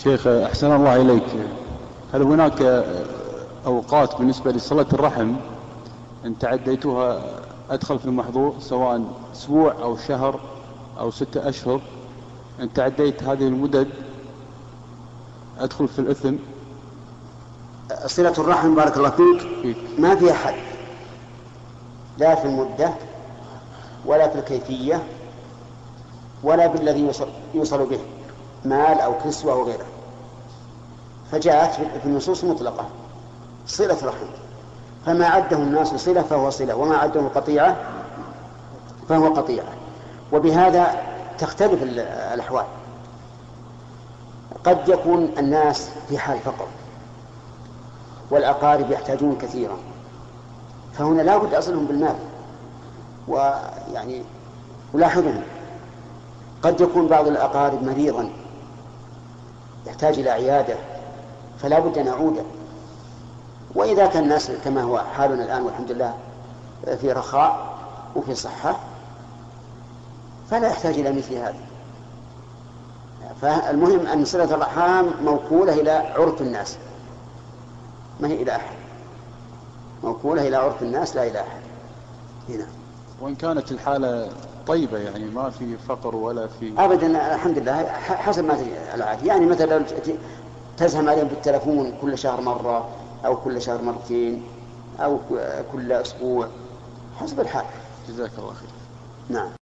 شيخ أحسن الله إليك، هل هناك أوقات بالنسبة لصلة الرحم إن تعديتها أدخل في المحظور، سواء أسبوع أو شهر أو 6 أشهر، إن تعديت هذه المدد أدخل في الإثم؟ صلة الرحم بارك الله فيك ما فيها حد، لا في المدة ولا في الكيفية ولا بالذي يوصل به، مال أو كسوة أو غيره، فجاءت في النصوص مطلقة صلة رحم، فما عده الناس صلة فهو صلة، وما عده قطيعة فهو قطيعة. وبهذا تختلف الأحوال، قد يكون الناس في حال فقر والأقارب يحتاجون كثيرا، فهنا لا بد أصلهم بالمال. ويعني ولاحظوا، قد يكون بعض الأقارب مريضا يحتاج إلى عيادة فلا بد أن يعود، وإذا كان الناس كما هو حالنا الآن والحمد لله في رخاء وفي صحة فلا يحتاج إلى مثل هذا. فالمهم أن صلة الأرحام موكولة إلى عرف الناس، ما هي إلى أحد، موكولة إلى عرف الناس لا إلى أحد هنا. وإن كانت الحالة طيبة، يعني ما في فقر ولا في أبدا الحمد لله، حسب ما العادي، يعني مثلا تزهم عليهم بالتلفون كل شهر مرة أو كل شهر مرتين أو كل أسبوع، حسب الحال. جزاك الله خير. نعم.